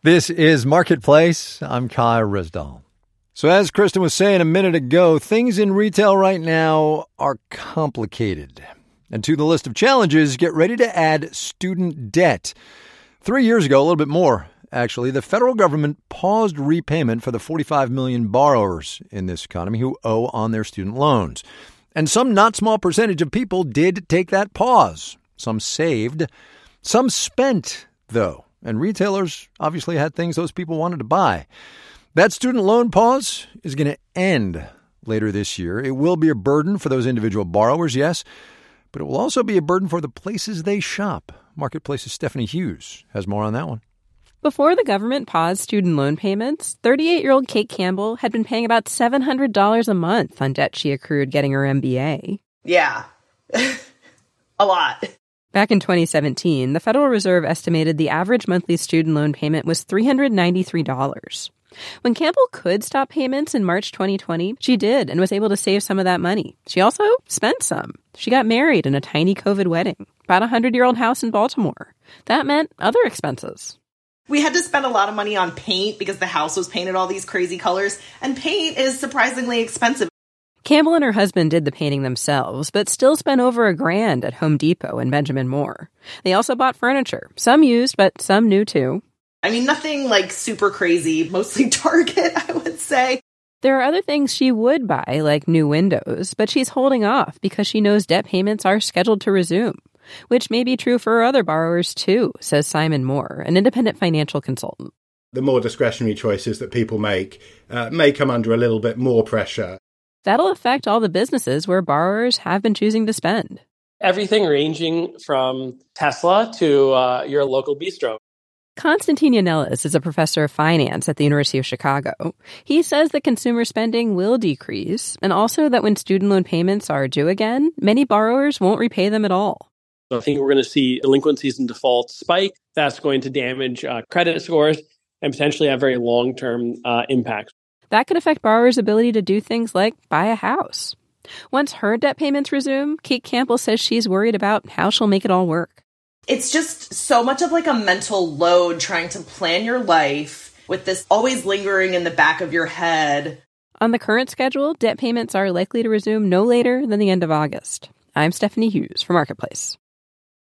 This is Marketplace. I'm Kai Risdall. So as Kristen was saying a minute ago, things in retail right now are complicated. And to the list of challenges, get ready to add student debt. 3 years ago, a little bit more, actually, the federal government paused repayment for the 45 million borrowers in this economy who owe on their student loans. And some not small percentage of people did take that pause. Some saved. Some spent, though. And retailers obviously had things those people wanted to buy. That student loan pause is going to end later this year. It will be a burden for those individual borrowers, yes, but it will also be a burden for the places they shop. Marketplace's Stephanie Hughes has more on that one. Before the government paused student loan payments, 38-year-old Kate Campbell had been paying about $700 a month on debt she accrued getting her MBA. Yeah, a lot. Back in 2017, the Federal Reserve estimated the average monthly student loan payment was $393. When Campbell could stop payments in March 2020, she did and was able to save some of that money. She also spent some. She got married in a tiny COVID wedding, bought a 100-year-old house in Baltimore. That meant other expenses. We had to spend a lot of money on paint because the house was painted all these crazy colors, and paint is surprisingly expensive. Campbell and her husband did the painting themselves, but still spent over $1,000 at Home Depot and Benjamin Moore. They also bought furniture, some used, but some new too. I mean, nothing like super crazy, mostly Target, I would say. There are other things she would buy, like new windows, but she's holding off because she knows debt payments are scheduled to resume, which may be true for other borrowers too, says Simon Moore, an independent financial consultant. The more discretionary choices that people make may come under a little bit more pressure. That'll affect all the businesses where borrowers have been choosing to spend. Everything ranging from Tesla to your local bistro. Konstantin Yannelis is a professor of finance at the University of Chicago. He says that consumer spending will decrease, and also that when student loan payments are due again, many borrowers won't repay them at all. So I think we're going to see delinquencies and defaults spike. That's going to damage credit scores and potentially have very long-term impacts. That could affect borrowers' ability to do things like buy a house. Once her debt payments resume, Kate Campbell says she's worried about how she'll make it all work. It's just so much of like a mental load trying to plan your life with this always lingering in the back of your head. On the current schedule, debt payments are likely to resume no later than the end of August. I'm Stephanie Hughes for Marketplace.